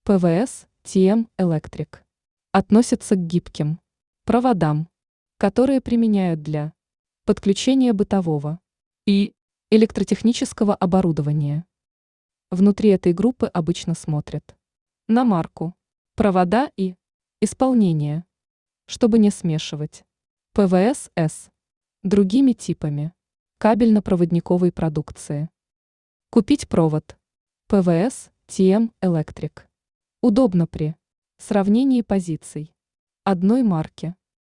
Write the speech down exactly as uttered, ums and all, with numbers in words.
ПВС Ти Эм Electric относится к гибким проводам, которые применяют для подключения бытового и электротехнического оборудования. Внутри этой группы обычно смотрят на марку, провода и исполнение, чтобы не смешивать ПВС с другими типами кабельно-проводниковой продукции. Купить провод ПВС Ти Эм Electric удобно при сравнении позиций одной марки